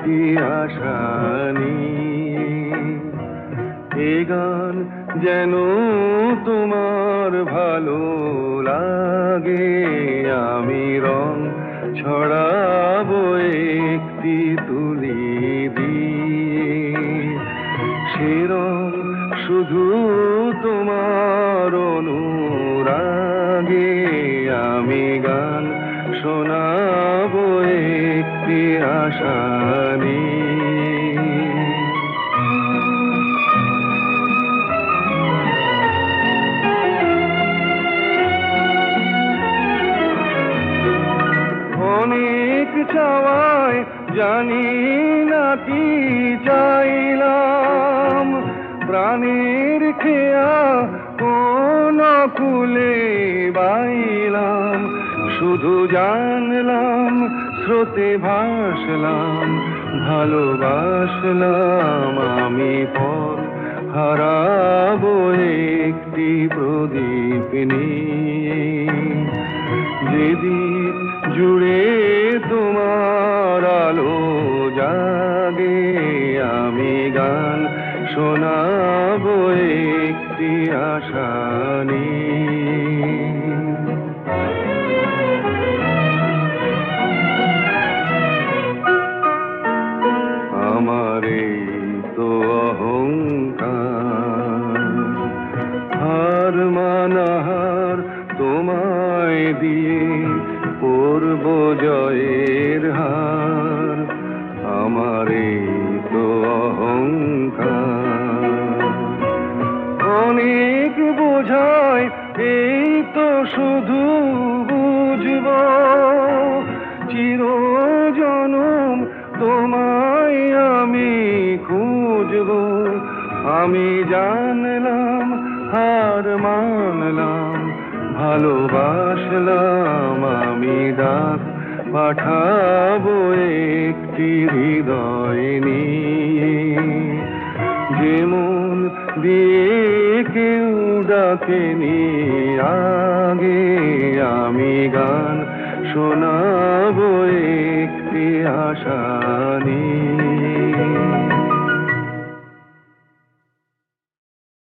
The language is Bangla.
একটি আশা নিয়ে। এ গান যেন তোমার ভালো লাগে, আমি রং ছড়াবো একটি তুলি দিয়ে। সে রং শুধু তোমার অনুরাগে, আমি গান শোনাবো একটি আশা নিয়ে। অনেক চাওয়ায় জানি না কি চাইলাম, প্রাণের খেয়া কোন কুলে বাইলাম। শুধু জানলাম, স্রোতে ভাসলাম, ভালোবাসলাম, আমি পথ হারাবো একটি প্রদীপ নিয়ে। যেদিক জুড়ে তোমার আলো জাগে, আমি গান শোনাবো একটি আশা নিয়ে। আমার এই তো অহংকার, হার মানাহার তোমায় দিয়ে করব জয়ের হার। আমার এই তো অহংকার, অনেক বোঝায় এই তো শুধু বুঝব, চিরজনম তোমায় আমি খুঁজব। আমি জানলাম, হার মানলাম, ভালোবাসলাম, আমি ডাক পাঠাবো একটি হৃদয় নিয়ে। যেমন দিয়ে কেউ ডাকেনি আগে, আমি গান শোনাবো একটি আশা নিয়ে।